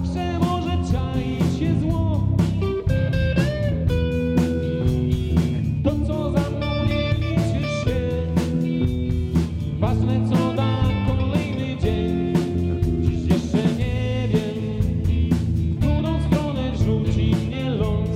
zawsze może czaić się zło. To, co za mną nie liczy się, ważne co da kolejny dzień. Dziś jeszcze nie wiem, w którą stronę rzuci mnie los.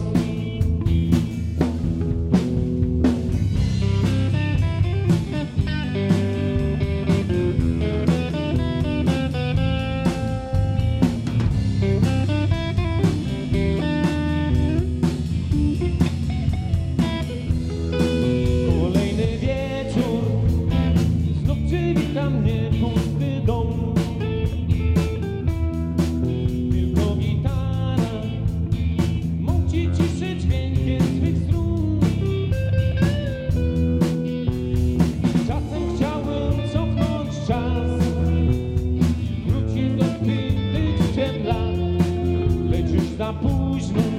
Kolejny wieczór, znów przywita mnie pusty dom. Tylko gitara mąci ciszy dźwiękiem swych strun. Czasem chciałbym cofnąć czas, wrócić do tych sprzed lat, lecz już za późno.